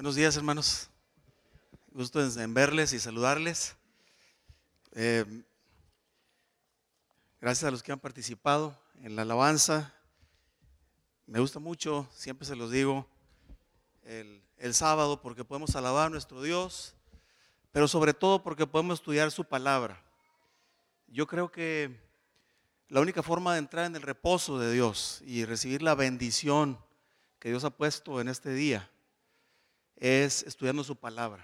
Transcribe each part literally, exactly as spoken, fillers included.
Buenos días, hermanos. Gusto en verles y saludarles. Eh, gracias a los que han participado en la alabanza. Me gusta mucho, siempre se los digo, el, el sábado porque podemos alabar a nuestro Dios, pero sobre todo porque podemos estudiar su palabra. Yo creo que la única forma de entrar en el reposo de Dios y recibir la bendición que Dios ha puesto en este día es estudiando su palabra.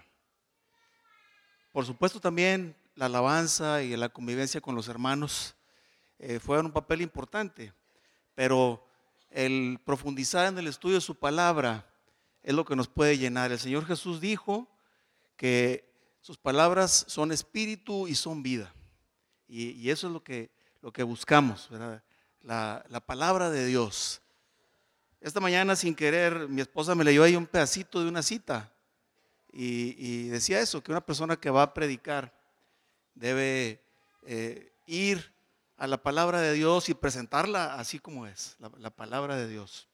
Por supuesto también la alabanza y la convivencia con los hermanos eh, fueron un papel importante, pero el profundizar en el estudio de su palabra es lo que nos puede llenar. El Señor Jesús dijo que sus palabras son espíritu y son vida, y, y eso es lo que, lo que buscamos, ¿verdad? La, la palabra de Dios. Esta mañana sin querer mi esposa me leyó ahí un pedacito de una cita y, y decía eso, que una persona que va a predicar debe eh, ir a la palabra de Dios y presentarla así como es, la, la palabra de Dios.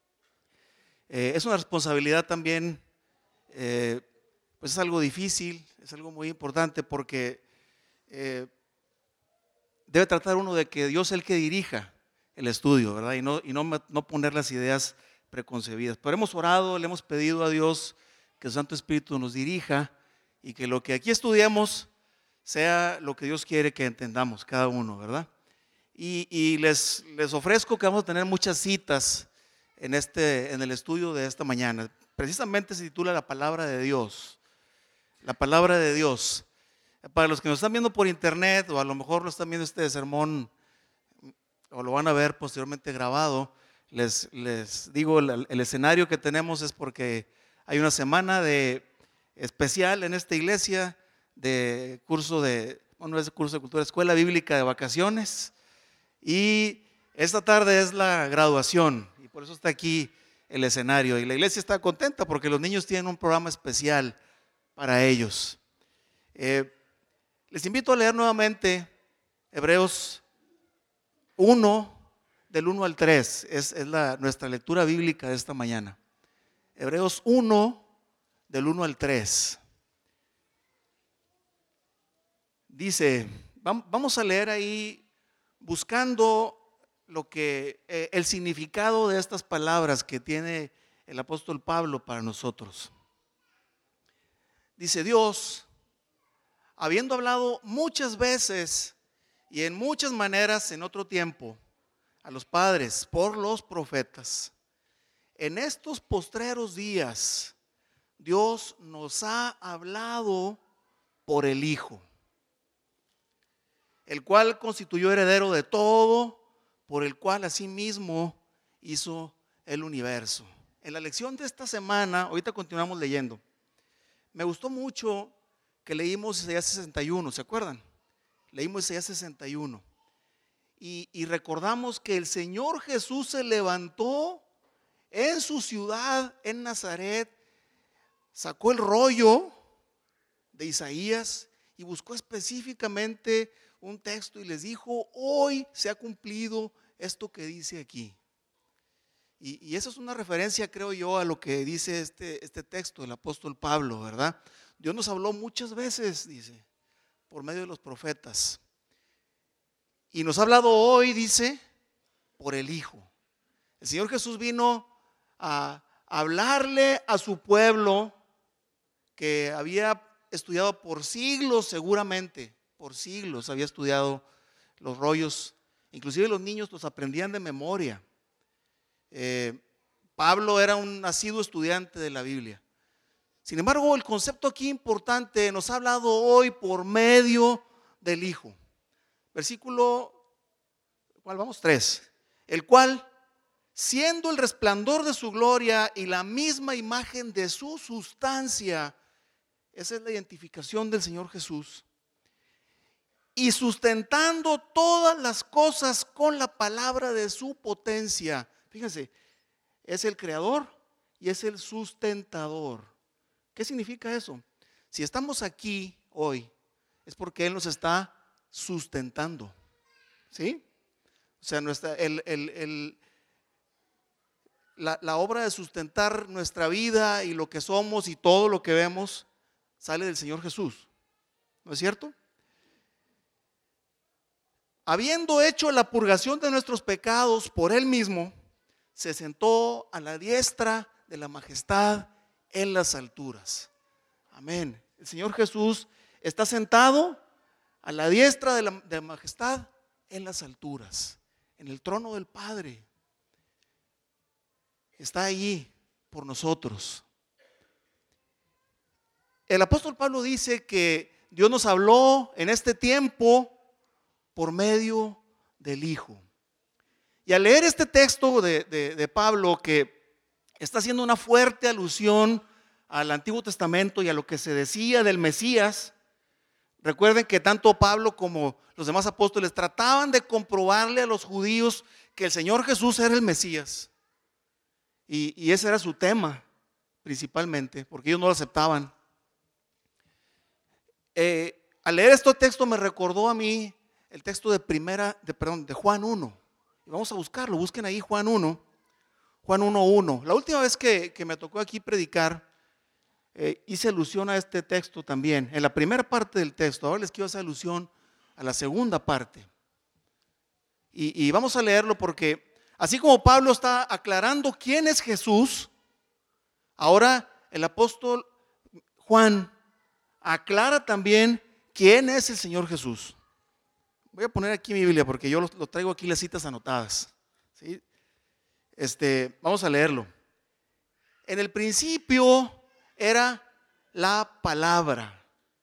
Eh, es una responsabilidad también, eh, pues es algo difícil, es algo muy importante porque eh, debe tratar uno de que Dios es el que dirija el estudio, ¿verdad? Y no, y no, no poner las ideas preconcebidas. Pero hemos orado, le hemos pedido a Dios que el Santo Espíritu nos dirija y que lo que aquí estudiemos sea lo que Dios quiere que entendamos cada uno, ¿verdad? Y, y les, les ofrezco que vamos a tener muchas citas en, este, en el estudio de esta mañana. Precisamente se titula La Palabra de Dios. La Palabra de Dios. Para los que nos están viendo por internet o a lo mejor lo están viendo este sermón o lo van a ver posteriormente grabado, les, les digo, el, el escenario que tenemos es porque hay una semana de especial en esta iglesia de curso de, bueno, es curso de cultura, escuela bíblica de vacaciones, y esta tarde es la graduación y por eso está aquí el escenario y la iglesia está contenta porque los niños tienen un programa especial para ellos. Eh, les invito a leer nuevamente Hebreos uno, del uno al tres, es, es la, nuestra lectura bíblica de esta mañana. Hebreos uno, del uno al tres. Dice, vamos a leer ahí buscando lo que, eh, el significado de estas palabras que tiene el apóstol Pablo para nosotros. Dice, Dios, habiendo hablado muchas veces y en muchas maneras en otro tiempo a los padres por los profetas, en estos postreros días Dios nos ha hablado por el Hijo, el cual constituyó heredero de todo, por el cual asimismo hizo el universo. En la lección de esta semana, ahorita continuamos leyendo, me gustó mucho que leímos Isaías sesenta y uno, ¿se acuerdan? Leímos Isaías sesenta y uno y, y recordamos que el Señor Jesús se levantó en su ciudad, en Nazaret, sacó el rollo de Isaías y buscó específicamente un texto y les dijo, hoy se ha cumplido esto que dice aquí. Y, y eso es una referencia, creo yo, a lo que dice este, este texto del apóstol Pablo, ¿verdad? Dios nos habló muchas veces, dice, por medio de los profetas. Y nos ha hablado hoy, dice, por el Hijo. El Señor Jesús vino a hablarle a su pueblo que había estudiado por siglos, seguramente, por siglos había estudiado los rollos. Inclusive los niños los aprendían de memoria. Eh, Pablo era un asiduo estudiante de la Biblia. Sin embargo, el concepto aquí importante nos ha hablado hoy por medio del Hijo. Versículo, ¿cuál vamos? tres. El cual, siendo el resplandor de su gloria y la misma imagen de su sustancia, esa es la identificación del Señor Jesús, y sustentando todas las cosas con la palabra de su potencia. Fíjense, es el creador y es el sustentador. ¿Qué significa eso? Si estamos aquí hoy, es porque Él nos está sustentando, ¿sí? O sea, nuestra, el, el, el, la, la obra de sustentar nuestra vida y lo que somos y todo lo que vemos sale del Señor Jesús, ¿no es cierto? Habiendo hecho la purgación de nuestros pecados por Él mismo, se sentó a la diestra de la majestad en las alturas. Amén. El Señor Jesús está sentado a la diestra de la, de la majestad en las alturas, en el trono del Padre. Está allí por nosotros. El apóstol Pablo dice que Dios nos habló en este tiempo por medio del Hijo. Y al leer este texto de, de, de Pablo, que está haciendo una fuerte alusión al Antiguo Testamento y a lo que se decía del Mesías, recuerden que tanto Pablo como los demás apóstoles trataban de comprobarle a los judíos que el Señor Jesús era el Mesías. Y, y ese era su tema principalmente, porque ellos no lo aceptaban. Eh, al leer este texto me recordó a mí el texto de primera, de, perdón, de Juan uno. Y vamos a buscarlo, busquen ahí Juan uno, Juan uno uno. La última vez que, que me tocó aquí predicar, eh, hice alusión a este texto también, en la primera parte del texto. Ahora les quiero hacer alusión a la segunda parte. Y, y vamos a leerlo porque así como Pablo está aclarando quién es Jesús, ahora el apóstol Juan aclara también quién es el Señor Jesús. Voy a poner aquí mi Biblia porque yo lo, lo traigo aquí las citas anotadas, ¿sí? Este, vamos a leerlo. En el principio era la palabra.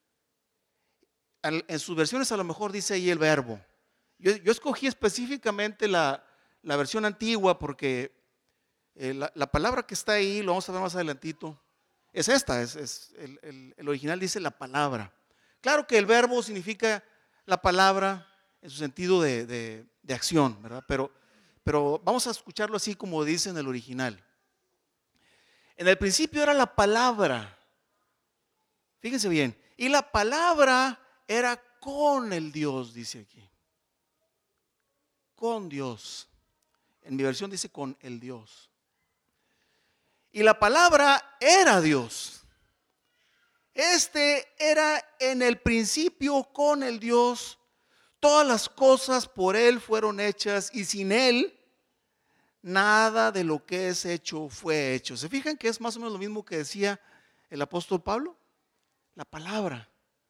En sus versiones a lo mejor dice ahí el verbo. Yo, yo escogí específicamente la, la versión antigua porque eh, la, la palabra que está ahí, lo vamos a ver más adelantito, es esta, es, es el, el, el original dice la palabra. Claro que el verbo significa la palabra en su sentido de, de, de acción, ¿verdad? Pero, pero vamos a escucharlo así como dice en el original. En el principio era la palabra, fíjense bien, y la palabra era con el Dios, dice aquí, con Dios. En mi versión dice con el Dios. Y la palabra era Dios. Este era en el principio con el Dios. Todas las cosas por Él fueron hechas y sin Él nada de lo que es hecho fue hecho. ¿Se fijan que es más o menos lo mismo que decía el apóstol Pablo? La palabra.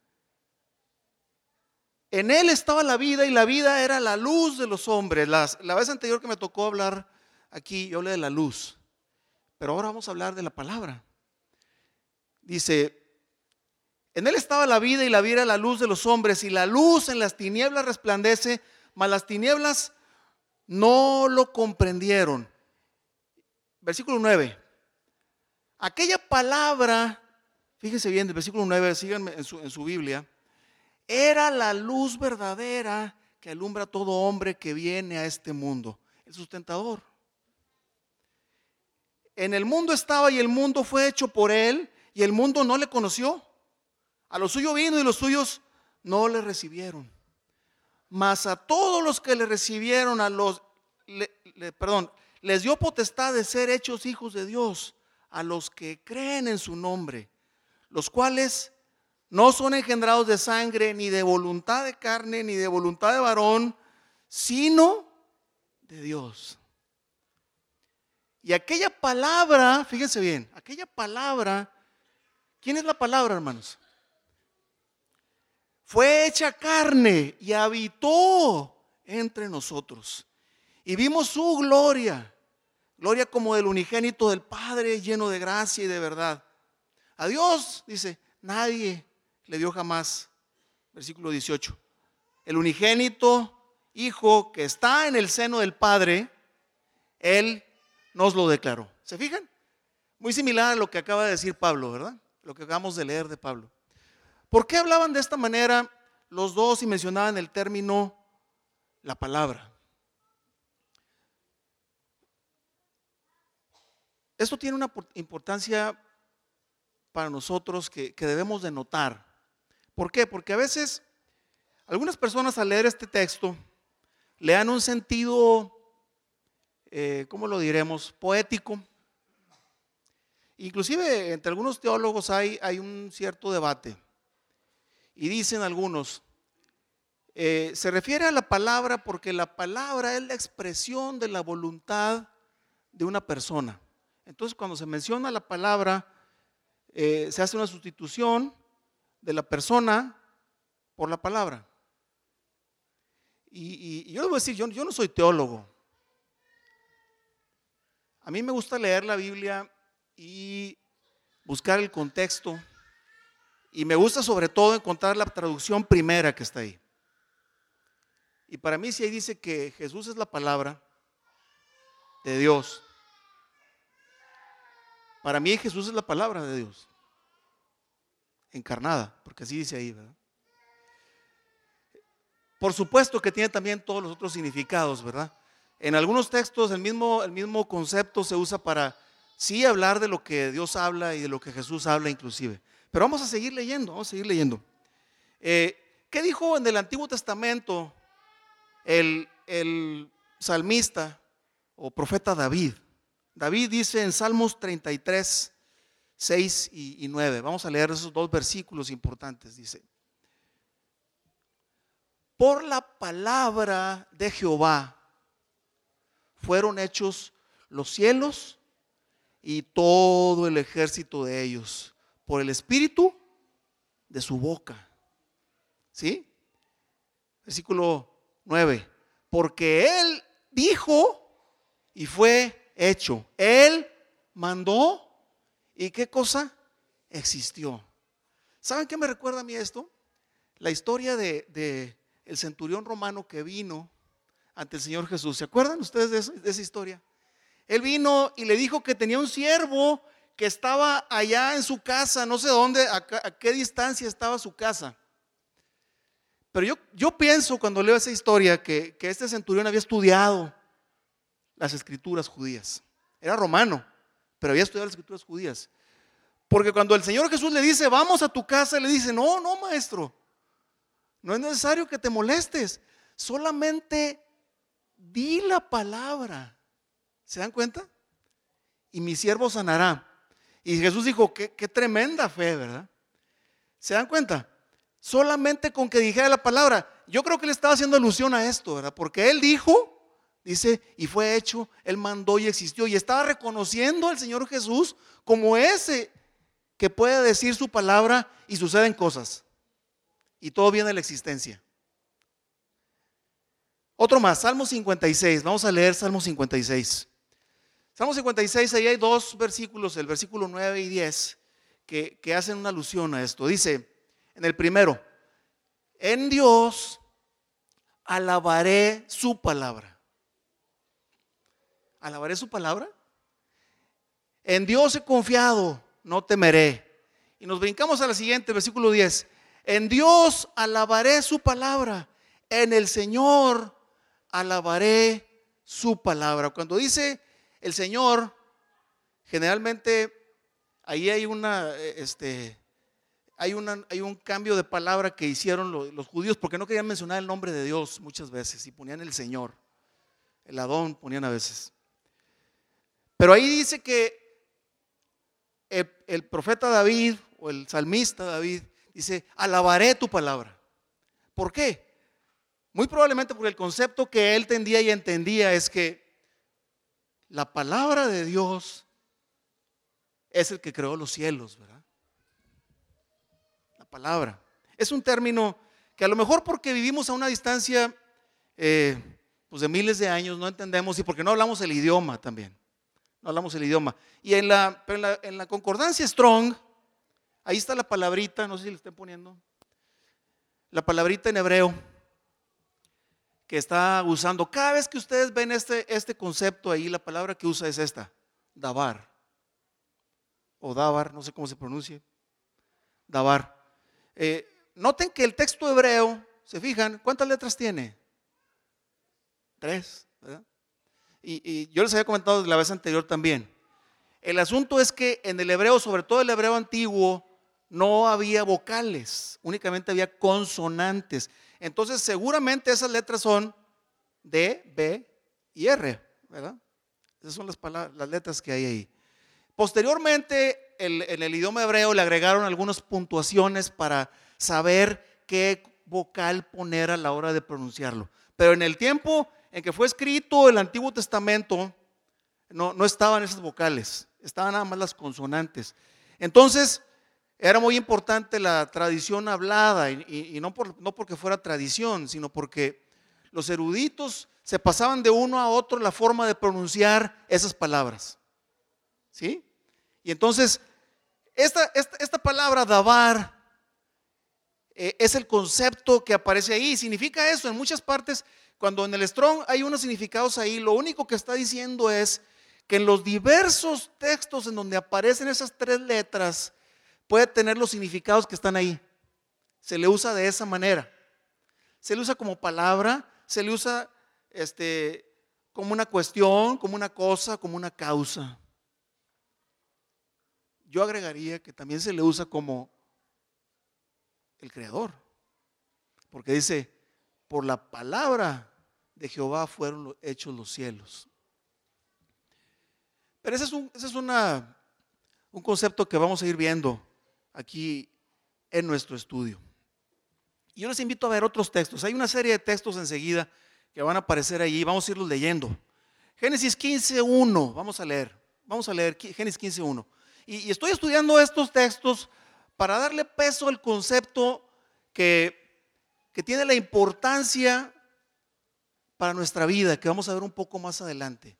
En Él estaba la vida y la vida era la luz de los hombres. Las, la vez anterior que me tocó hablar aquí, yo hablé de la luz. Pero ahora vamos a hablar de la palabra. Dice, en Él estaba la vida y la vida era la luz de los hombres, y la luz en las tinieblas resplandece, mas las tinieblas no lo comprendieron. Versículo nueve. Aquella palabra, fíjense bien, del versículo nueve, síganme en su, en su Biblia, era la luz verdadera que alumbra a todo hombre que viene a este mundo, el sustentador. En el mundo estaba y el mundo fue hecho por Él y el mundo no le conoció. A lo suyo vino y los suyos no le recibieron. Mas a todos los que le recibieron, a los, le, le, perdón, les dio potestad de ser hechos hijos de Dios, a los que creen en su nombre, los cuales no son engendrados de sangre, ni de voluntad de carne, ni de voluntad de varón, sino de Dios. Y aquella palabra, fíjense bien, aquella palabra, ¿quién es la palabra, hermanos? Fue hecha carne y habitó entre nosotros. Y vimos su gloria, gloria como del unigénito del Padre, lleno de gracia y de verdad. A Dios, dice, nadie le dio jamás. Versículo dieciocho. El unigénito Hijo que está en el seno del Padre, Él nos lo declaró. ¿Se fijan? Muy similar a lo que acaba de decir Pablo, ¿verdad? Lo que acabamos de leer de Pablo. ¿Por qué hablaban de esta manera los dos y mencionaban el término la palabra? Esto tiene una importancia para nosotros que, que debemos de notar. ¿Por qué? Porque a veces algunas personas al leer este texto le dan un sentido eh, ¿cómo lo diremos? Poético. Inclusive entre algunos teólogos hay, hay un cierto debate. Y dicen algunos, eh, se refiere a la palabra porque la palabra es la expresión de la voluntad de una persona. Entonces cuando se menciona la palabra, eh, se hace una sustitución de la persona por la palabra. Y, y, y yo les voy a decir, yo, yo no soy teólogo. A mí me gusta leer la Biblia y buscar el contexto, y me gusta sobre todo encontrar la traducción primera que está ahí. Y para mí, si ahí dice que Jesús es la palabra de Dios, para mí Jesús es la palabra de Dios encarnada, porque así dice ahí, ¿verdad? Por supuesto que tiene también todos los otros significados, ¿verdad? En algunos textos el mismo, el mismo concepto se usa para sí hablar de lo que Dios habla y de lo que Jesús habla inclusive. Pero vamos a seguir leyendo, vamos a seguir leyendo. Eh, ¿Qué dijo en el Antiguo Testamento el, el salmista o profeta David? David dice en Salmos treinta y tres, seis y, y nueve. Vamos a leer esos dos versículos importantes. Dice: por la palabra de Jehová fueron hechos los cielos y todo el ejército de ellos, por el espíritu de su boca. ¿Sí? Versículo nueve. Porque él dijo y fue hecho. Él mandó y ¿qué cosa? Existió. ¿Saben qué me recuerda a mí esto? La historia de, de el centurión romano que vino ante el Señor Jesús. ¿Se acuerdan ustedes de, eso, de esa historia? Él vino y le dijo que tenía un siervo que estaba allá en su casa, no sé dónde, a, a qué distancia estaba su casa. Pero yo, yo pienso cuando leo esa historia que, que este centurión había estudiado las escrituras judías. Era romano, pero había estudiado las escrituras judías. Porque cuando el Señor Jesús le dice, vamos a tu casa, le dice, no, no maestro, no es necesario que te molestes, solamente di la palabra. ¿Se dan cuenta? Y mi siervo sanará. Y Jesús dijo, qué, qué tremenda fe, ¿verdad? ¿Se dan cuenta? Solamente con que dijera la palabra. Yo creo que le estaba haciendo alusión a esto, ¿verdad? Porque él dijo, dice, y fue hecho, él mandó y existió. Y estaba reconociendo al Señor Jesús como ese que puede decir su palabra y suceden cosas. Y todo viene de la existencia. Otro más, Salmo cincuenta y seis. Vamos a leer Salmo cincuenta y seis. Salmo cincuenta y seis, ahí hay dos versículos, el versículo nueve y diez, que, que hacen una alusión a esto. Dice, en el primero, en Dios alabaré su palabra. ¿Alabaré su palabra? En Dios he confiado, no temeré. Y nos brincamos a la siguiente, versículo diez. En Dios alabaré su palabra, en el Señor alabaré su palabra. Cuando dice el Señor, generalmente ahí hay una, este, hay una, hay un cambio de palabra que hicieron los, los judíos porque no querían mencionar el nombre de Dios muchas veces y ponían el Señor, el Adón ponían a veces. Pero ahí dice que el, el profeta David o el salmista David dice, alabaré tu palabra. ¿Por qué? Muy probablemente porque el concepto que él entendía y entendía es que la palabra de Dios es el que creó los cielos, ¿verdad? La palabra. Es un término que a lo mejor porque vivimos a una distancia eh, pues de miles de años no entendemos y porque no hablamos el idioma también. No hablamos el idioma. Y en la, en la, en la concordancia Strong, ahí está la palabrita, no sé si le estén poniendo, la palabrita en hebreo que está usando. Cada vez que ustedes ven este, este concepto ahí, la palabra que usa es esta, davar. O davar, no sé cómo se pronuncia. Davar. Eh, noten que el texto hebreo, ¿se fijan? ¿Cuántas letras tiene? Tres, ¿verdad? Y, y yo les había comentado la vez anterior también. El asunto es que en el hebreo, sobre todo el hebreo antiguo, no había vocales, únicamente había consonantes. Entonces seguramente esas letras son D, B y R, ¿verdad? Esas son las palabras, las letras que hay ahí. Posteriormente, el, en el idioma hebreo le agregaron algunas puntuaciones para saber qué vocal poner a la hora de pronunciarlo. Pero en el tiempo en que fue escrito el Antiguo Testamento, no, no estaban esas vocales, estaban nada más las consonantes. Entonces, era muy importante la tradición hablada, y, y, y no, por, no porque fuera tradición, sino porque los eruditos se pasaban de uno a otro la forma de pronunciar esas palabras. ¿Sí? Y entonces, esta, esta, esta palabra davar eh, es el concepto que aparece ahí. Significa eso en muchas partes. Cuando en el Strong hay unos significados ahí, lo único que está diciendo es que en los diversos textos en donde aparecen esas tres letras, puede tener los significados que están ahí. Se le usa de esa manera. Se le usa como palabra, se le usa este, como una cuestión, como una cosa, como una causa. Yo agregaría que también se le usa como el creador, porque dice, por la palabra de Jehová fueron hechos los cielos. Pero ese es un, ese es una, un concepto que vamos a ir viendo aquí en nuestro estudio. Y yo les invito a ver otros textos. Hay una serie de textos enseguida que van a aparecer allí, vamos a irlos leyendo. Génesis quince uno, vamos a leer, vamos a leer Génesis quince uno. Y, y estoy estudiando estos textos para darle peso al concepto que, que tiene la importancia para nuestra vida, que vamos a ver un poco más adelante.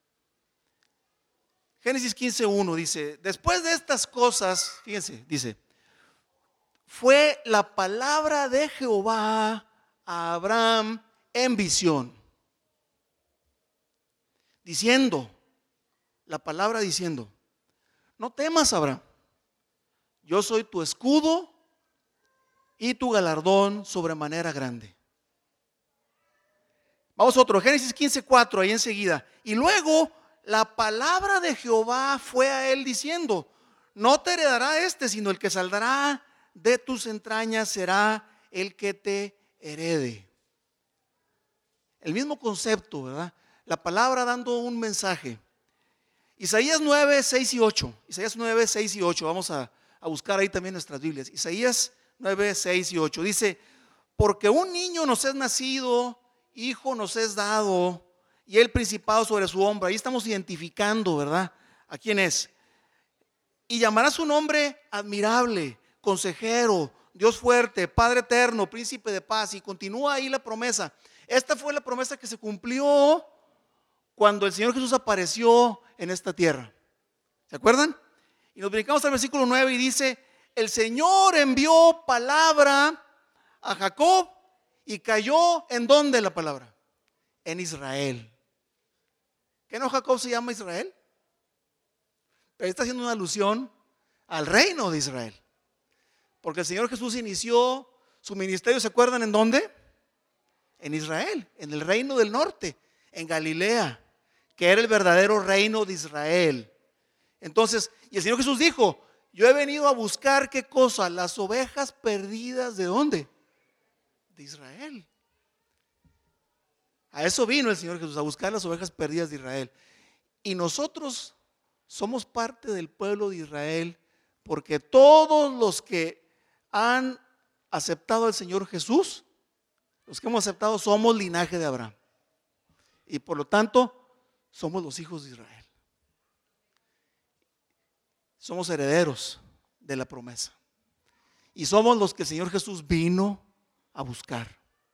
Génesis quince uno dice, después de estas cosas, fíjense, dice, fue la palabra de Jehová a Abraham en visión, diciendo, la palabra diciendo, no temas, Abraham, yo soy tu escudo y tu galardón sobremanera grande. Vamos a otro, Génesis quince cuatro, ahí enseguida. Y luego la palabra de Jehová fue a él diciendo, no te heredará este, sino el que saldrá de tus entrañas será el que te herede. El mismo concepto, ¿verdad? La palabra dando un mensaje. Isaías nueve, seis y ocho. Isaías nueve, seis y ocho. Vamos a, a buscar ahí también nuestras Biblias. Isaías nueve, seis y ocho. Dice, porque un niño nos es nacido, hijo nos es dado, y el principado sobre su hombro. Ahí estamos identificando, ¿verdad? ¿A quién es? Y llamará su nombre admirable, consejero, Dios fuerte, Padre eterno, príncipe de paz. Y continúa ahí la promesa. Esta fue la promesa que se cumplió cuando el Señor Jesús apareció en esta tierra. ¿Se acuerdan? Y nos brincamos al versículo nueve y dice, el Señor envió palabra a Jacob y cayó ¿en dónde la palabra? En Israel. ¿Qué no Jacob se llama Israel? Pero está haciendo una alusión al reino de Israel. Porque el Señor Jesús inició su ministerio, ¿se acuerdan en dónde? En Israel, en el reino del norte, en Galilea, que era el verdadero reino de Israel. Entonces, y el Señor Jesús dijo, yo he venido a buscar ¿qué cosa? Las ovejas perdidas ¿de dónde? De Israel. A eso vino el Señor Jesús, a buscar las ovejas perdidas de Israel. Y nosotros somos parte del pueblo de Israel, porque todos los que han aceptado al Señor Jesús, los que hemos aceptado somos linaje de Abraham. Y por lo tanto, somos los hijos de Israel. Somos herederos de la promesa. Y somos los que el Señor Jesús vino a buscar.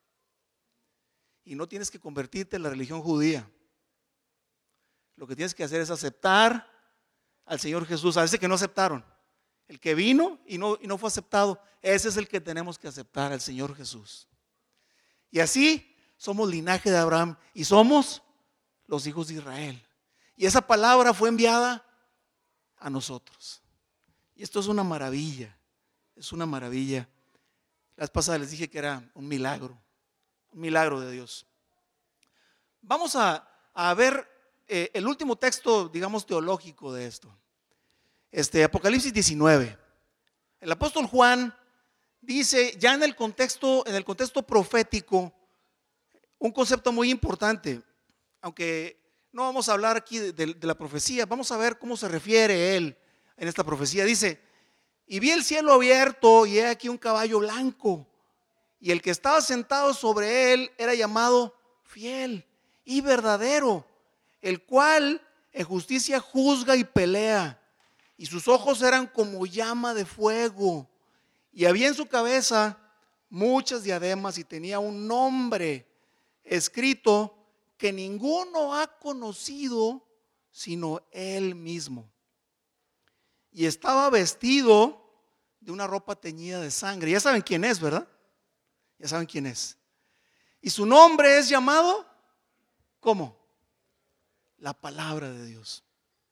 Y no tienes que convertirte en la religión judía. Lo que tienes que hacer es aceptar al Señor Jesús. A ese que no aceptaron. El que vino y no, y no fue aceptado, ese es el que tenemos que aceptar, al Señor Jesús. Y así somos linaje de Abraham y somos los hijos de Israel. Y esa palabra fue enviada a nosotros. Y esto es una maravilla, es una maravilla. La vez pasada les dije que era un milagro, un milagro de Dios. Vamos a, a ver eh, el último texto, digamos, teológico de esto. Este, Apocalipsis diecinueve. El apóstol Juan dice, ya en el contexto, en el contexto profético, un concepto muy importante, aunque no vamos a hablar aquí de, de, de la profecía, vamos a ver cómo se refiere él en esta profecía. Dice, y vi el cielo abierto y he aquí un caballo blanco, y el que estaba sentado sobre él era llamado Fiel y Verdadero, el cual en justicia juzga y pelea, y sus ojos eran como llama de fuego, y había en su cabeza muchas diademas, y tenía un nombre escrito que ninguno ha conocido sino él mismo. Y estaba vestido de una ropa teñida de sangre. Ya saben quién es, ¿verdad? Ya saben quién es. Y su nombre es llamado, ¿cómo? La palabra de Dios.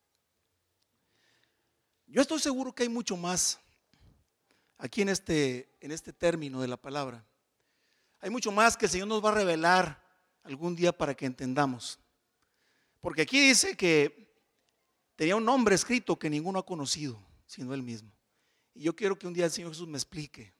Yo estoy seguro que hay mucho más aquí en este, en este término de la palabra. Hay mucho más que el Señor nos va a revelar algún día para que entendamos. Porque aquí dice que tenía un nombre escrito que ninguno ha conocido, sino él mismo. Y yo quiero que un día el Señor Jesús me explique.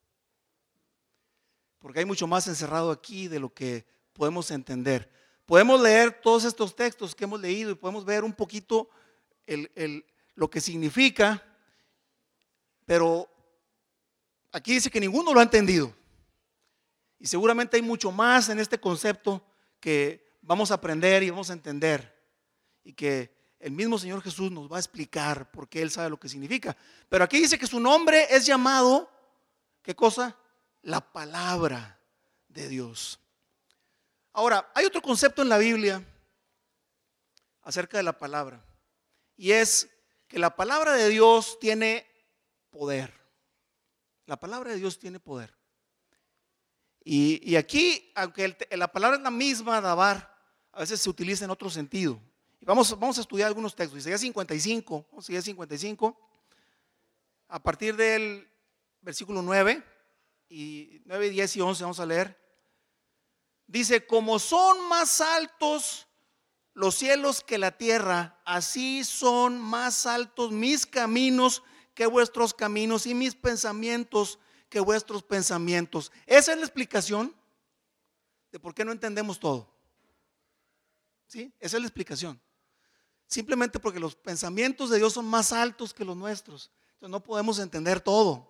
Porque hay mucho más encerrado aquí de lo que podemos entender. Podemos leer todos estos textos que hemos leído y podemos ver un poquito el, el, lo que significa, pero aquí dice que ninguno lo ha entendido. Y seguramente hay mucho más en este concepto que vamos a aprender y vamos a entender. Y que el mismo Señor Jesús nos va a explicar porque Él sabe lo que significa. Pero aquí dice que su nombre es llamado, ¿qué cosa? La palabra de Dios. Ahora, hay otro concepto en la Biblia acerca de la palabra. Y es que la palabra de Dios tiene poder. La palabra de Dios tiene poder. Y, y aquí, aunque el, la palabra es la misma, dabar, a veces se utiliza en otro sentido. Y vamos, vamos a estudiar algunos textos. Isaías cincuenta y cinco, Isaías cincuenta y cinco, a partir del versículo nueve, y nueve, diez y once vamos a leer. Dice, como son más altos los cielos que la tierra, así son más altos mis caminos que vuestros caminos y mis pensamientos que vuestros pensamientos. Esa es la explicación de por qué no entendemos todo. ¿Sí? Esa es la explicación. Simplemente porque los pensamientos de Dios son más altos que los nuestros. Entonces no podemos entender todo.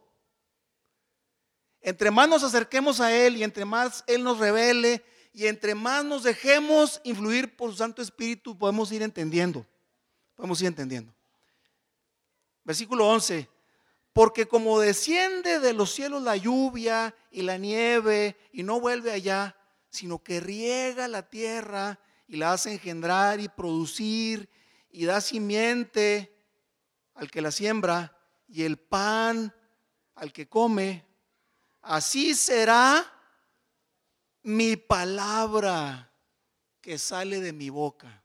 Entre más nos acerquemos a Él y entre más Él nos revele y entre más nos dejemos influir por su Santo Espíritu, podemos ir entendiendo. Podemos ir entendiendo. Versículo once. Porque como desciende de los cielos la lluvia y la nieve y no vuelve allá, sino que riega la tierra y la hace engendrar y producir y da simiente al que la siembra y el pan al que come, así será mi palabra que sale de mi boca.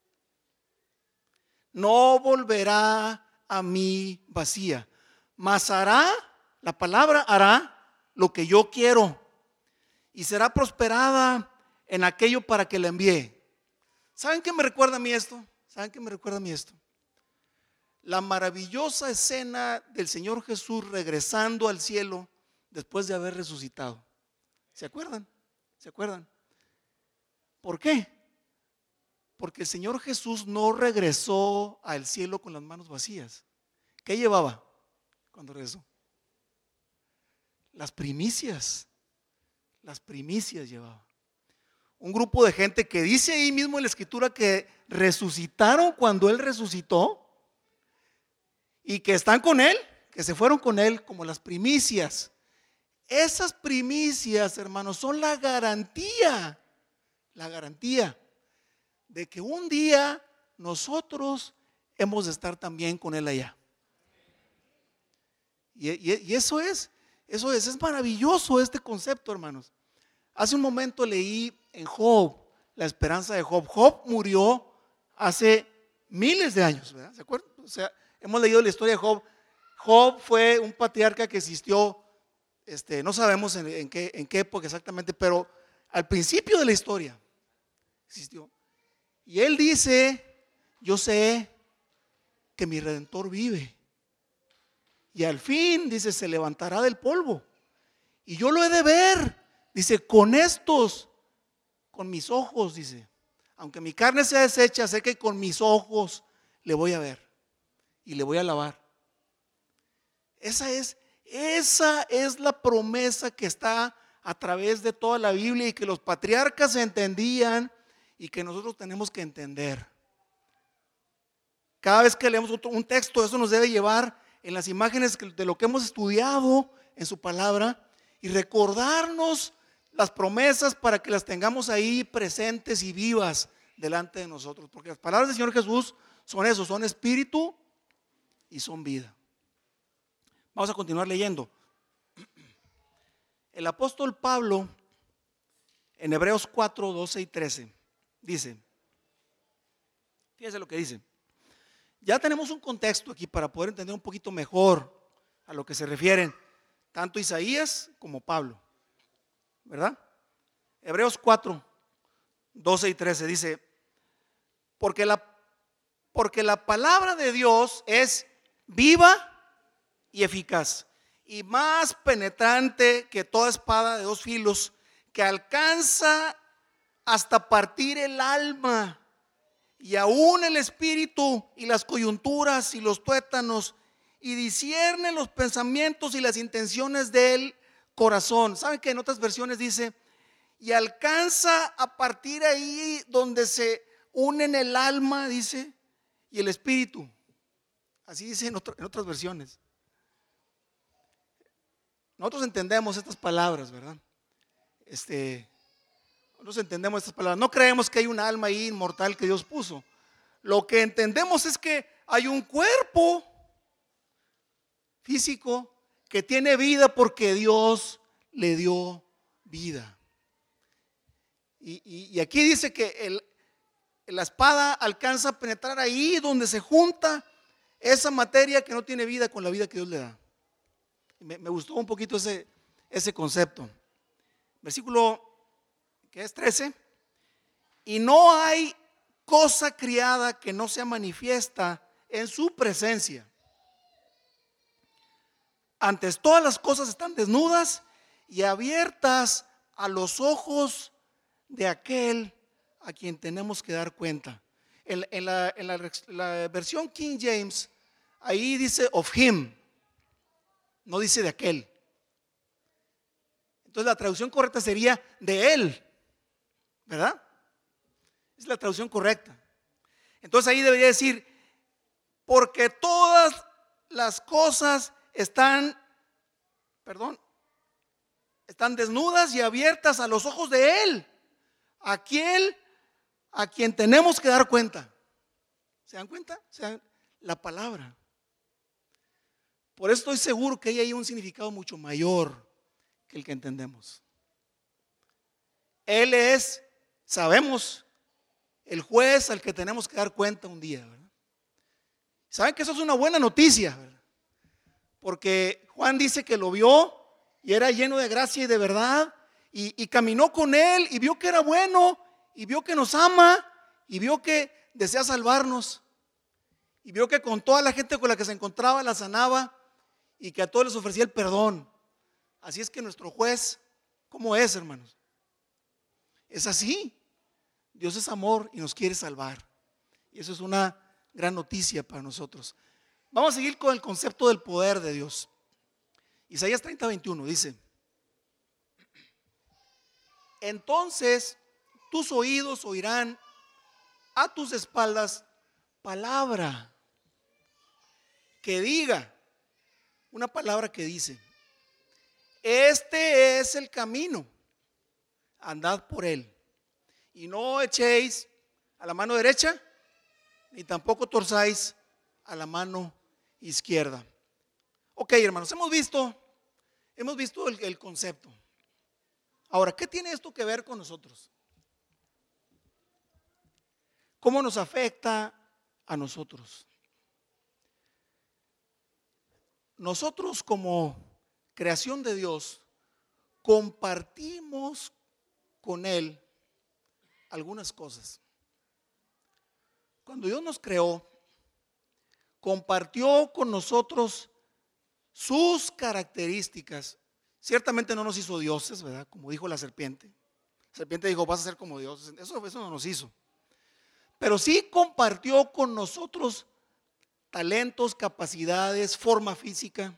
No volverá a mí vacía, mas hará, la palabra hará lo que yo quiero y será prosperada en aquello para que la envíe. ¿Saben qué me recuerda a mí esto? ¿Saben qué me recuerda a mí esto? La maravillosa escena del Señor Jesús regresando al cielo después de haber resucitado. ¿Se acuerdan? ¿Se acuerdan? ¿Por qué? Porque el Señor Jesús no regresó al cielo con las manos vacías. ¿Qué llevaba cuando regresó? Las primicias. Las primicias llevaba. Un grupo de gente que dice ahí mismo en la escritura que resucitaron cuando Él resucitó y que están con Él, que se fueron con Él como las primicias. Esas primicias, hermanos, son la garantía, la garantía de que un día nosotros hemos de estar también con Él allá. Y, y, y eso es, eso es, es maravilloso este concepto, hermanos. Hace un momento leí en Job, la esperanza de Job. Job murió hace miles de años, ¿verdad? ¿Se acuerdan? O sea, hemos leído la historia de Job. Job fue un patriarca que existió, este, no sabemos en, en, qué, en qué época exactamente, pero al principio de la historia existió. Y él dice, yo sé que mi Redentor vive. Y al fin, dice, se levantará del polvo. Y yo lo he de ver, dice, con estos, con mis ojos, dice. Aunque mi carne sea deshecha, sé que con mis ojos le voy a ver y le voy a alabar. Esa es, esa es la promesa que está a través de toda la Biblia y que los patriarcas entendían y que nosotros tenemos que entender. Cada vez que leemos un texto, eso nos debe llevar en las imágenes de lo que hemos estudiado en su palabra y recordarnos las promesas para que las tengamos ahí presentes y vivas delante de nosotros. Porque las palabras del Señor Jesús son eso, son espíritu y son vida. Vamos a continuar leyendo. El apóstol Pablo en Hebreos cuatro, doce y trece dice, fíjense lo que dice. Ya tenemos un contexto aquí para poder entender un poquito mejor a lo que se refieren tanto Isaías como Pablo, ¿verdad? Hebreos cuatro, doce y trece dice, porque la, porque la palabra de Dios es viva y eficaz y más penetrante que toda espada de dos filos, que alcanza hasta partir el alma y aún el espíritu y las coyunturas y los tuétanos, y discierne los pensamientos y las intenciones del corazón. ¿Saben que en otras versiones dice, y alcanza a partir ahí donde se unen el alma, dice, y el espíritu? Así dice en, otro, en otras versiones. Nosotros entendemos estas palabras, ¿verdad? Este, nosotros entendemos estas palabras. No creemos que hay un alma ahí inmortal que Dios puso. Lo que entendemos es que hay un cuerpo físico que tiene vida porque Dios le dio vida. Y, y, y aquí dice que el, la espada alcanza a penetrar ahí donde se junta esa materia que no tiene vida con la vida que Dios le da. Me, me gustó un poquito ese, ese concepto. Versículo que es trece. Y no hay cosa criada que no sea manifiesta en su presencia. Antes todas las cosas están desnudas y abiertas a los ojos de aquel a quien tenemos que dar cuenta. En, en, la, en la, la versión King James, ahí dice of him, no dice de aquel. Entonces la traducción correcta sería de él, ¿verdad? Es la traducción correcta. Entonces ahí debería decir, porque todas las cosas están, perdón, están desnudas y abiertas a los ojos de él, aquel a quien tenemos que dar cuenta. ¿Se dan cuenta? ¿Se dan? La palabra. Por eso estoy seguro que hay un significado mucho mayor que el que entendemos. Él es, sabemos, el juez al que tenemos que dar cuenta un día, ¿verdad? ¿Saben que eso es una buena noticia? ¿Verdad? Porque Juan dice que lo vio y era lleno de gracia y de verdad y, y caminó con él y vio que era bueno y vio que nos ama y vio que desea salvarnos y vio que con toda la gente con la que se encontraba la sanaba y que a todos les ofrecía el perdón. Así es que nuestro juez, ¿cómo es, hermanos? Es así. Dios es amor y nos quiere salvar. Y eso es una gran noticia para nosotros. Vamos a seguir con el concepto del poder de Dios. Isaías treinta, veintiuno dice: entonces tus oídos oirán a tus espaldas palabra que diga, una palabra que dice: este es el camino, andad por él, y no echéis a la mano derecha, ni tampoco torzáis a la mano izquierda. Ok, hermanos, hemos visto, hemos visto el, el concepto. Ahora, ¿qué tiene esto que ver con nosotros? ¿Cómo nos afecta a nosotros? Nosotros como creación de Dios compartimos con Él algunas cosas. Cuando Dios nos creó, compartió con nosotros sus características. Ciertamente no nos hizo dioses, ¿verdad? Como dijo la serpiente. La serpiente dijo, vas a ser como Dios. Eso, eso no nos hizo. pero sí compartió con nosotros talentos, capacidades, forma física,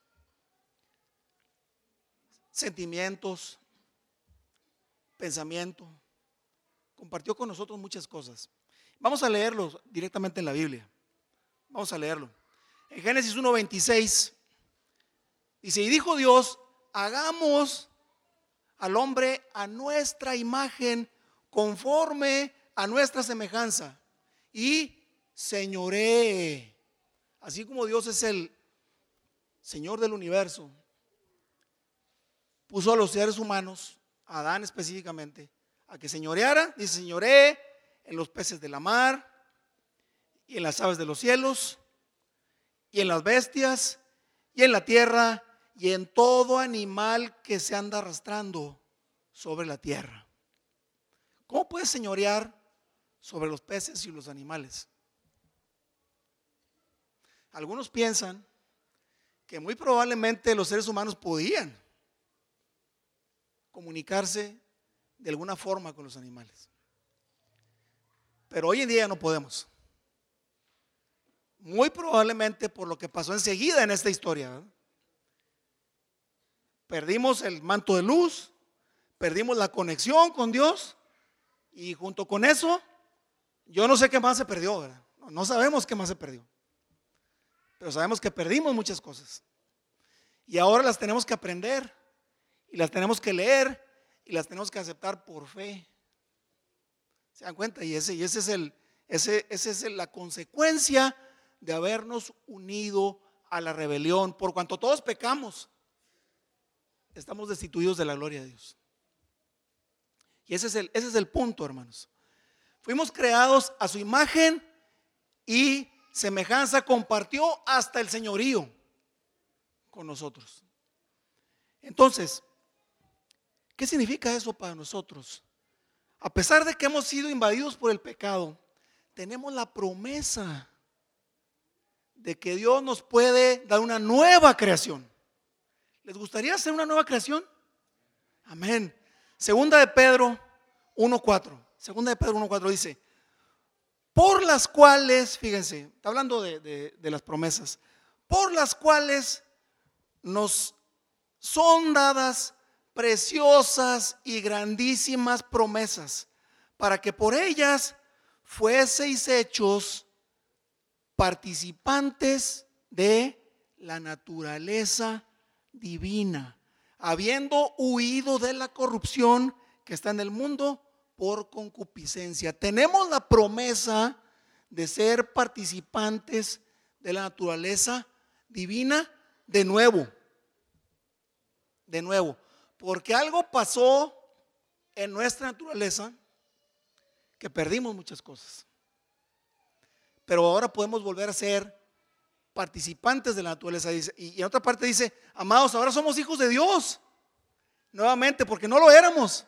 sentimientos, pensamiento. Compartió con nosotros muchas cosas. Vamos a leerlo directamente en la Biblia. Vamos a leerlo. En Génesis uno veintiséis dice: y dijo Dios, hagamos al hombre a nuestra imagen, conforme a nuestra semejanza, y señoree. Así como Dios es el Señor del universo, puso a los seres humanos, a Adán específicamente, a que señoreara. Dice: señoree en los peces de la mar, y en las aves de los cielos, y en las bestias, y en la tierra, y en todo animal que se anda arrastrando sobre la tierra. ¿Cómo puedes señorear sobre los peces y los animales? Algunos piensan que muy probablemente los seres humanos podían comunicarse de alguna forma con los animales, pero hoy en día no podemos. Muy probablemente por lo que pasó enseguida en esta historia, ¿verdad? Perdimos el manto de luz, perdimos la conexión con Dios, y junto con eso, yo no sé qué más se perdió, ¿verdad? No, no sabemos qué más se perdió, pero sabemos que perdimos muchas cosas, y ahora las tenemos que aprender, y las tenemos que leer, y las tenemos que aceptar por fe. ¿Se dan cuenta? Y ese, y ese es el, ese, ese es el, la consecuencia de habernos unido a la rebelión. Por cuanto todos pecamos, estamos destituidos de la gloria de Dios. Y ese es el, ese es el punto, hermanos. Fuimos creados a su imagen y semejanza. Compartió hasta el señorío con nosotros. Entonces, ¿qué significa eso para nosotros? A pesar de que hemos sido invadidos por el pecado, tenemos la promesa de que Dios nos puede dar una nueva creación. ¿Les gustaría hacer una nueva creación? Amén. Segunda de Pedro uno cuatro. Segunda de Pedro uno cuatro dice: por las cuales, fíjense, está hablando de, de, de las promesas, por las cuales nos son dadas preciosas y grandísimas promesas, para que por ellas fueseis hechos participantes de la naturaleza divina, habiendo huido de la corrupción que está en el mundo por concupiscencia. Tenemos la promesa de ser participantes de la naturaleza divina de nuevo, de nuevo, porque algo pasó en nuestra naturaleza que perdimos muchas cosas, pero ahora podemos volver a ser participantes de la naturaleza. Y en otra parte dice: amados, ahora somos hijos de Dios nuevamente, porque no lo éramos,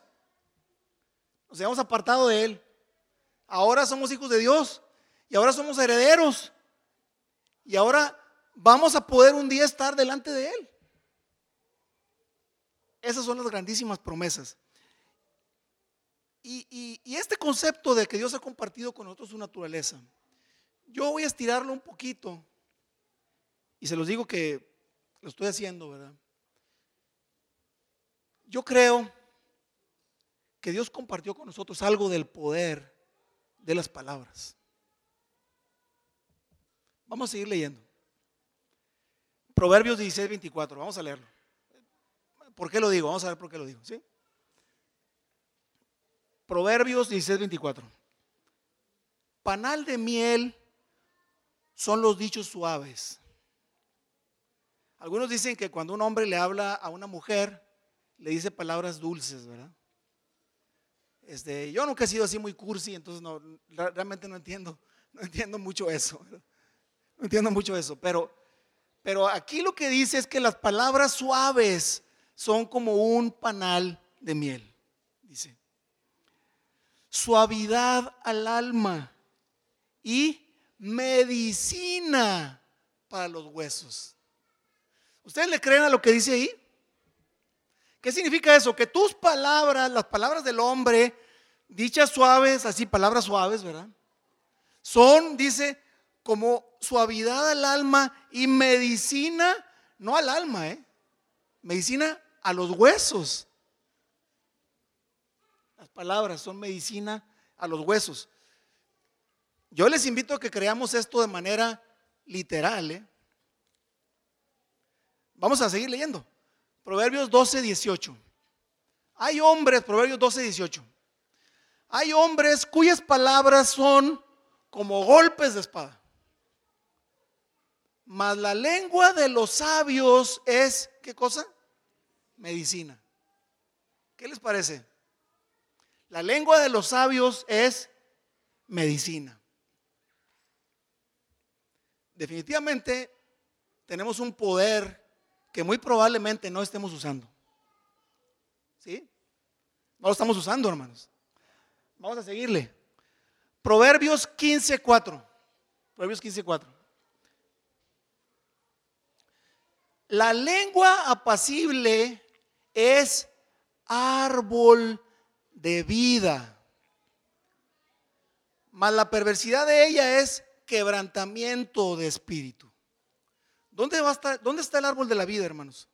nos habíamos apartado de Él. Ahora somos hijos de Dios y ahora somos herederos, y ahora vamos a poder un día estar delante de Él. Esas son las grandísimas promesas. Y, y, y este concepto de que Dios ha compartido con nosotros su naturaleza, yo voy a estirarlo un poquito, y se los digo que lo estoy haciendo, ¿verdad? Yo creo que Dios compartió con nosotros algo del poder de las palabras. Vamos a seguir leyendo. Proverbios dieciséis veinticuatro, vamos a leerlo. ¿Por qué lo digo? Vamos a ver por qué lo digo, ¿sí? Proverbios dieciséis veinticuatro. Panal de miel son los dichos suaves. Algunos dicen que cuando un hombre le habla a una mujer, le dice palabras dulces, ¿verdad? Este, yo nunca he sido así muy cursi, entonces no, realmente no entiendo, no entiendo mucho eso, ¿verdad? No entiendo mucho eso, pero, pero aquí lo que dice es que las palabras suaves son como un panal de miel, dice. Suavidad al alma y medicina para los huesos. ¿Ustedes le creen a lo que dice ahí? ¿Qué significa eso? Que tus palabras, las palabras del hombre, dichas suaves, así palabras suaves, ¿verdad? Son, dice, como suavidad al alma y medicina, no al alma, ¿eh? Medicina a los huesos. Las palabras son medicina a los huesos. Yo les invito a que creamos esto de manera literal, ¿eh? Vamos a seguir leyendo. Proverbios doce, dieciocho. Hay hombres, Proverbios doce, dieciocho. Hay hombres cuyas palabras son como golpes de espada, mas la lengua de los sabios es, ¿qué cosa? Medicina. ¿Qué les parece? La lengua de los sabios es medicina. Definitivamente tenemos un poder que muy probablemente no estemos usando. ¿Sí? No lo estamos usando, hermanos. Vamos a seguirle. Proverbios quince, cuatro. Proverbios quince, cuatro. La lengua apacible es árbol de vida, mas la perversidad de ella es quebrantamiento de espíritu. ¿Dónde va a estar, dónde está el árbol de la vida, hermanos?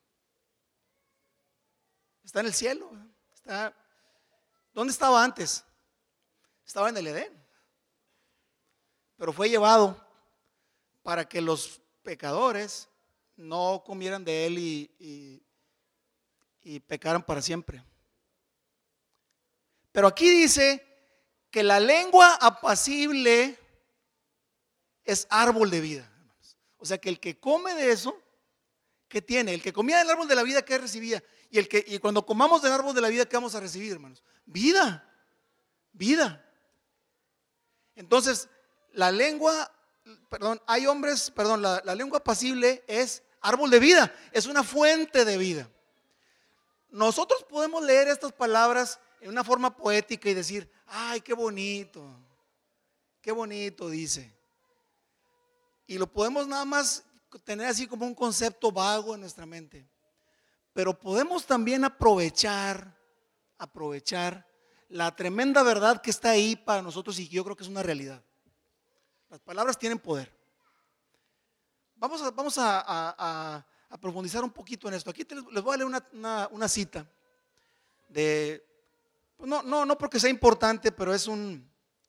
Está en el cielo. Está, ¿dónde estaba antes? Estaba en el Edén, pero fue llevado para que los pecadores no comieran de él y, y, y pecaran para siempre. Pero aquí dice que la lengua apacible es árbol de vida. O sea que el que come de eso, ¿qué tiene? El que comía del árbol de la vida, ¿qué recibía? Y, el que, y cuando comamos del árbol de la vida, ¿qué vamos a recibir, hermanos? Vida, vida. Entonces, la lengua, perdón, hay hombres, perdón, la, la lengua apacible es árbol de vida, es una fuente de vida. Nosotros podemos leer estas palabras en una forma poética y decir, ay, qué bonito, qué bonito dice. Y lo podemos nada más tener así como un concepto vago en nuestra mente. Pero podemos también aprovechar, aprovechar la tremenda verdad que está ahí para nosotros y que yo creo que es una realidad. Las palabras tienen poder. Vamos a, vamos a, a, a, a profundizar un poquito en esto. Aquí te, les voy a leer una, una, una cita de, no, no, no porque sea importante, pero es un,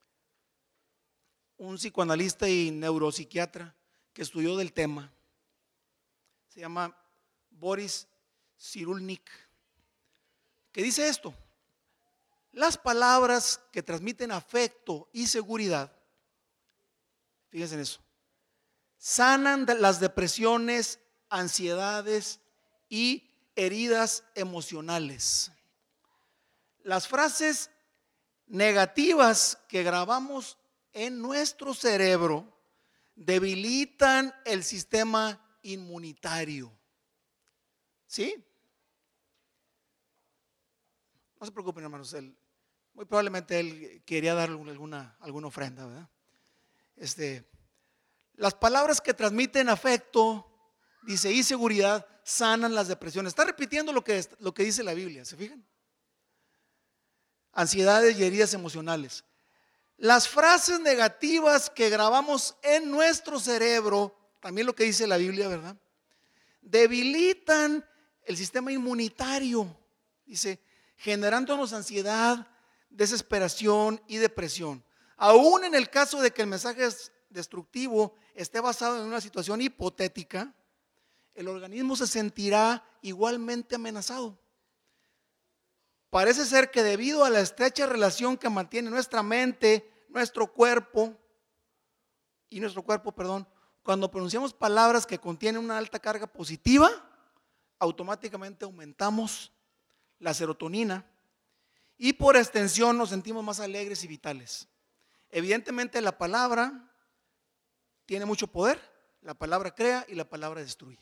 un psicoanalista y neuropsiquiatra que estudió del tema. Se llama Boris Cyrulnik, que dice esto: las palabras que transmiten afecto y seguridad, fíjense en eso, sanan las depresiones, ansiedades y heridas emocionales. Las frases negativas que grabamos en nuestro cerebro debilitan el sistema inmunitario. ¿Sí? No se preocupen, hermanos, él, muy probablemente él quería dar alguna, alguna ofrenda, ¿verdad? Este, las palabras que transmiten afecto, dice, y seguridad, sanan las depresiones. Está repitiendo lo que, lo que dice la Biblia, ¿se fijan? Ansiedades y heridas emocionales. Las frases negativas que grabamos en nuestro cerebro, también lo que dice la Biblia, ¿verdad? Debilitan el sistema inmunitario, dice, generándonos ansiedad, desesperación y depresión. Aún en el caso de que el mensaje destructivo esté basado en una situación hipotética, el organismo se sentirá igualmente amenazado. Parece ser que debido a la estrecha relación que mantiene nuestra mente, nuestro cuerpo y nuestro cuerpo, perdón, cuando pronunciamos palabras que contienen una alta carga positiva, automáticamente aumentamos la serotonina y por extensión nos sentimos más alegres y vitales. Evidentemente la palabra tiene mucho poder, la palabra crea y la palabra destruye.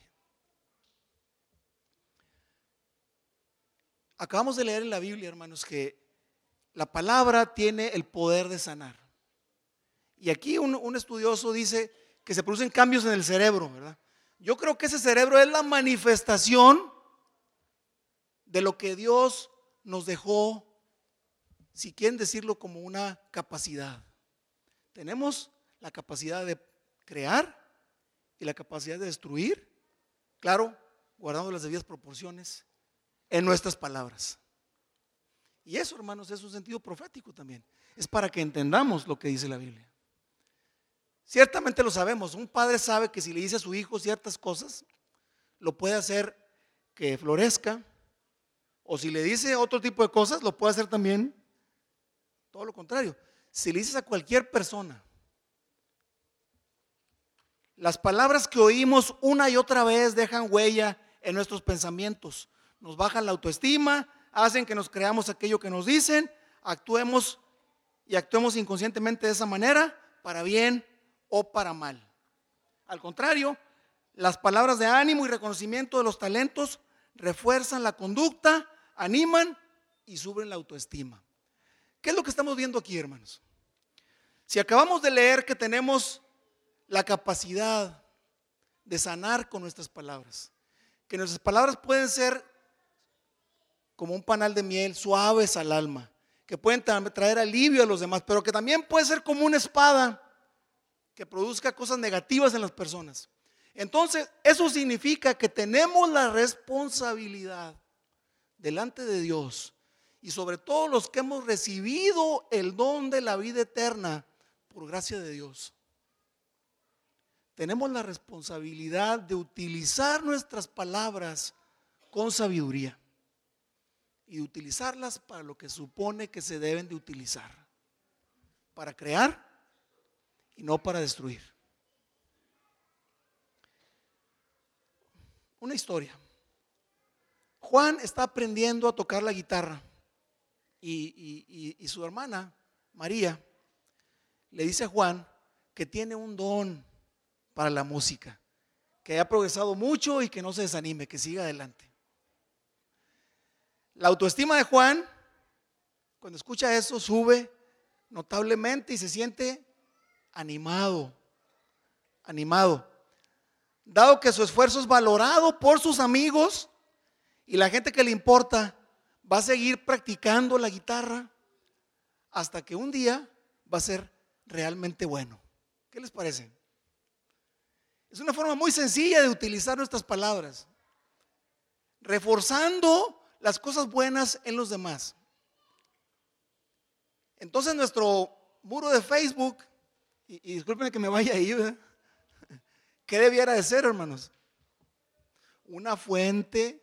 Acabamos de leer en la Biblia, hermanos, que la palabra tiene el poder de sanar. Y aquí un, un estudioso dice que se producen cambios en el cerebro, ¿verdad? Yo creo que ese cerebro es la manifestación de lo que Dios nos dejó, si quieren decirlo, como una capacidad. Tenemos la capacidad de crear y la capacidad de destruir, claro, guardando las debidas proporciones en nuestras palabras. Y eso, hermanos, es un sentido profético también. Es para que entendamos lo que dice la Biblia. Ciertamente lo sabemos. Un padre sabe que si le dice a su hijo ciertas cosas, lo puede hacer que florezca. O si le dice otro tipo de cosas, lo puede hacer también todo lo contrario. Si le dices a cualquier persona, las palabras que oímos una y otra vez dejan huella en nuestros pensamientos, nos bajan la autoestima, hacen que nos creamos aquello que nos dicen, actuemos y actuemos inconscientemente de esa manera, para bien o para mal. Al contrario, las palabras de ánimo y reconocimiento de los talentos refuerzan la conducta, animan y suben la autoestima. ¿Qué es lo que estamos viendo aquí, hermanos? Si acabamos de leer que tenemos la capacidad de sanar con nuestras palabras, que nuestras palabras pueden ser como un panal de miel, suaves al alma, que pueden traer alivio a los demás, pero que también puede ser como una espada que produzca cosas negativas en las personas. Entonces, eso significa que tenemos la responsabilidad delante de Dios, y sobre todo los que hemos recibido el don de la vida eterna por gracia de Dios, tenemos la responsabilidad de utilizar nuestras palabras con sabiduría y de utilizarlas para lo que supone que se deben de utilizar, para crear y no para destruir. Una historia. Juan está aprendiendo a tocar la guitarra y, y, y, y su hermana María le dice a Juan que tiene un don para la música, que ha progresado mucho y que no se desanime, que siga adelante. La autoestima de Juan, cuando escucha eso, sube notablemente y se siente animado, animado. Dado que su esfuerzo es valorado por sus amigos y la gente que le importa, va a seguir practicando la guitarra hasta que un día va a ser realmente bueno. ¿Qué les parece? Es una forma muy sencilla de utilizar nuestras palabras, reforzando las cosas buenas en los demás. Entonces nuestro muro de Facebook, y, y discúlpenme que me vaya ahí, ¿verdad? ¿Qué debiera de ser, hermanos? Una fuente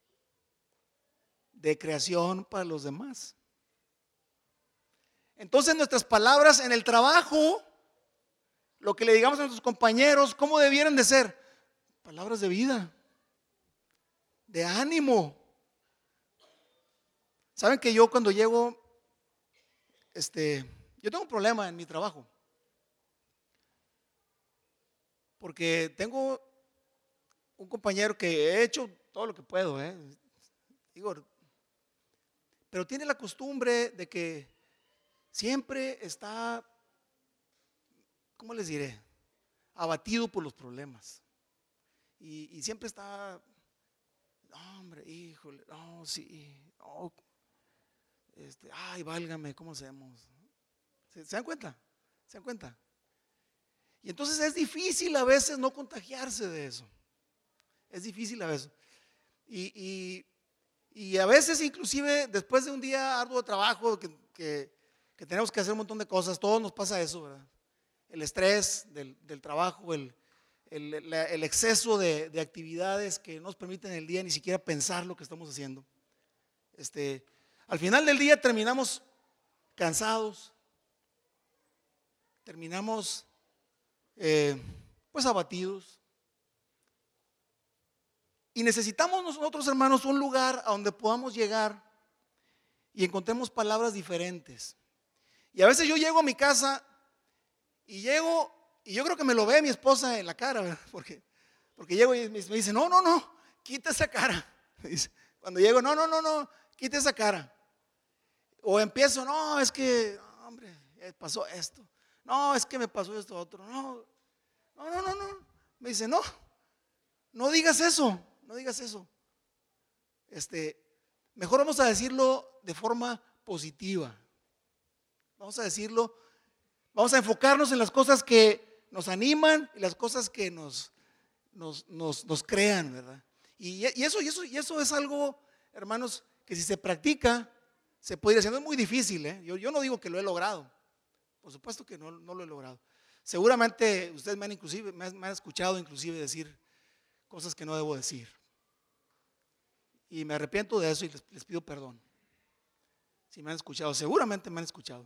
de creación para los demás. Entonces nuestras palabras en el trabajo, lo que le digamos a nuestros compañeros, ¿cómo debieran de ser? Palabras de vida, de ánimo. Saben que yo cuando llego, este, yo tengo un problema en mi trabajo, porque tengo un compañero que he hecho todo lo que puedo, ¿eh? Digo, pero tiene la costumbre de que siempre está, ¿cómo les diré? Abatido por los problemas. Y, y siempre está, no, hombre, híjole, no, sí, no, este, ay, válgame, ¿cómo hacemos? ¿Se, ¿Se dan cuenta? ¿Se dan cuenta? Y entonces es difícil a veces no contagiarse de eso. Es difícil a veces. Y, y, y a veces inclusive después de un día arduo de trabajo que, que, que tenemos que hacer un montón de cosas, todos nos pasa eso, ¿verdad? El estrés del, del trabajo, el, el, la, el exceso de, de actividades que no nos permiten en el día ni siquiera pensar lo que estamos haciendo. Este, al final del día terminamos cansados, terminamos eh, pues abatidos. Y necesitamos nosotros, hermanos, un lugar a donde podamos llegar y encontremos palabras diferentes. Y a veces yo llego a mi casa y llego, y yo creo que me lo ve mi esposa en la cara, ¿verdad? Porque, porque llego y me dice, no, no, no, quita esa cara. Me dice, cuando llego, no, no, no, no, quita esa cara. O empiezo, no, es que, hombre, pasó esto. No, es que me pasó esto otro. No, no, no, no, no. Me dice, no, no digas eso. No digas eso. Este, mejor vamos a decirlo de forma positiva. Vamos a decirlo Vamos a enfocarnos en las cosas que nos animan y las cosas que nos, nos, nos, nos crean, ¿verdad? Y, y, eso, y, eso, y eso es algo, hermanos, que si se practica, se puede ir haciendo. Es muy difícil, ¿eh? Yo, yo no digo que lo he logrado. Por supuesto que no, no lo he logrado. Seguramente ustedes me han, inclusive, me han, me han escuchado inclusive decir cosas que no debo decir. Y me arrepiento de eso y les, les pido perdón. Si me han escuchado, seguramente me han escuchado.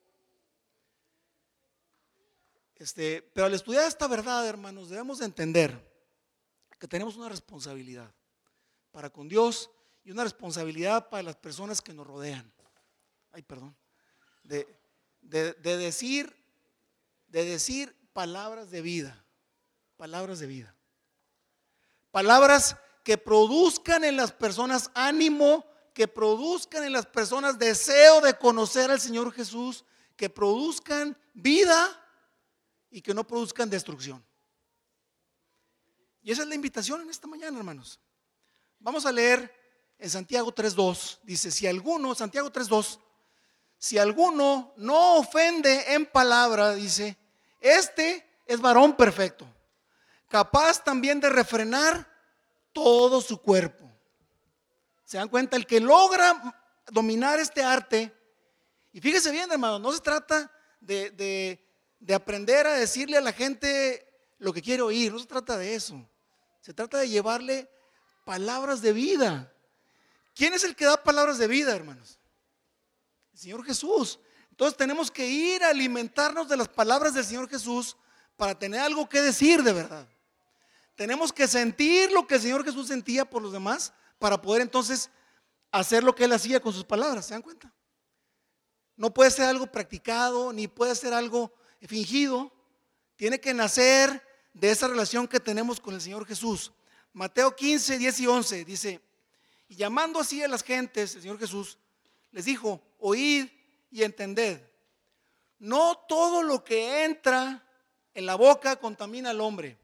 Este, pero al estudiar esta verdad, hermanos, debemos de entender que tenemos una responsabilidad para con Dios y una responsabilidad para las personas que nos rodean. Ay, perdón. De, de, de decir, de decir palabras de vida, palabras de vida. Palabras que produzcan en las personas ánimo, que produzcan en las personas deseo de conocer al Señor Jesús, que produzcan vida y que no produzcan destrucción. Y esa es la invitación en esta mañana, hermanos. Vamos a leer en Santiago tres dos. Dice, si alguno, Santiago tres dos, si alguno no ofende en palabra, dice, este es varón perfecto, capaz también de refrenar todo su cuerpo. ¿Se dan cuenta? El que logra dominar este arte, y fíjese bien, hermano, no se trata de, de, de aprender a decirle a la gente lo que quiere oír, no se trata de eso. Se trata de llevarle palabras de vida. ¿Quién es el que da palabras de vida, hermanos? El Señor Jesús. Entonces tenemos que ir a alimentarnos de las palabras del Señor Jesús para tener algo que decir de verdad. Tenemos que sentir lo que el Señor Jesús sentía por los demás para poder entonces hacer lo que Él hacía con sus palabras. ¿Se dan cuenta? No puede ser algo practicado, ni puede ser algo fingido. Tiene que nacer de esa relación que tenemos con el Señor Jesús. Mateo quince, diez y once dice, y llamando así a las gentes, el Señor Jesús les dijo, oíd y entended, no todo lo que entra en la boca contamina al hombre,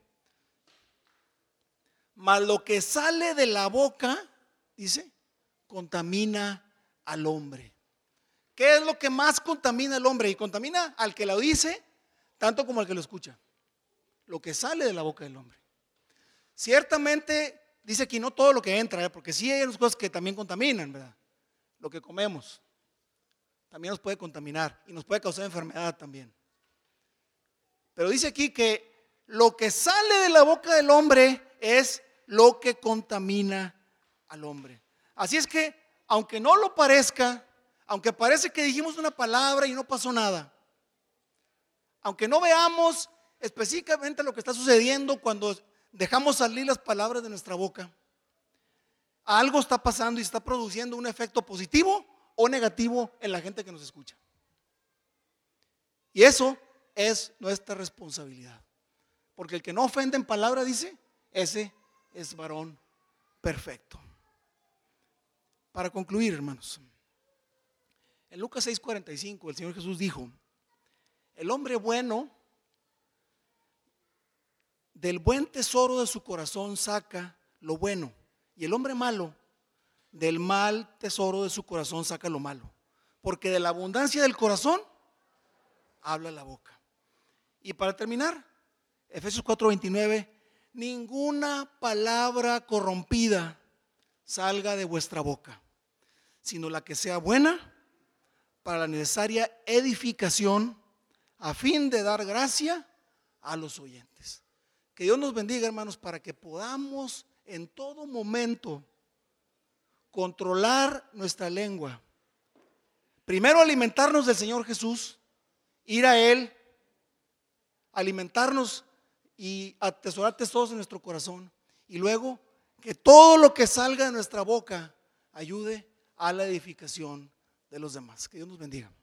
mas lo que sale de la boca, dice, contamina al hombre. ¿Qué es lo que más contamina al hombre? Y contamina al que lo dice, tanto como al que lo escucha. Lo que sale de la boca del hombre. Ciertamente, dice aquí, no todo lo que entra, ¿eh? Porque sí hay unas cosas que también contaminan, ¿verdad? Lo que comemos también nos puede contaminar y nos puede causar enfermedad también. Pero dice aquí que lo que sale de la boca del hombre es lo que contamina al hombre. Así es que, aunque no lo parezca, aunque parece que dijimos una palabra y no pasó nada, aunque no veamos específicamente lo que está sucediendo cuando dejamos salir las palabras de nuestra boca, algo está pasando y está produciendo un efecto positivo o negativo en la gente que nos escucha. Y eso es nuestra responsabilidad. Porque el que no ofende en palabra, dice, ese es varón perfecto. Para concluir, hermanos, en Lucas seis cuarenta y cinco el Señor Jesús dijo, el hombre bueno del buen tesoro de su corazón saca lo bueno, y el hombre malo del mal tesoro de su corazón saca lo malo, porque de la abundancia del corazón habla la boca. Y para terminar, Efesios cuatro veintinueve, ninguna palabra corrompida salga de vuestra boca, sino la que sea buena para la necesaria edificación, a fin de dar gracia a los oyentes. Que Dios nos bendiga, hermanos, para que podamos en todo momento controlar nuestra lengua. Primero alimentarnos del Señor Jesús, ir a Él, alimentarnos y atesorar tesoros en nuestro corazón. Y luego que todo lo que salga de nuestra boca ayude a la edificación de los demás. Que Dios nos bendiga.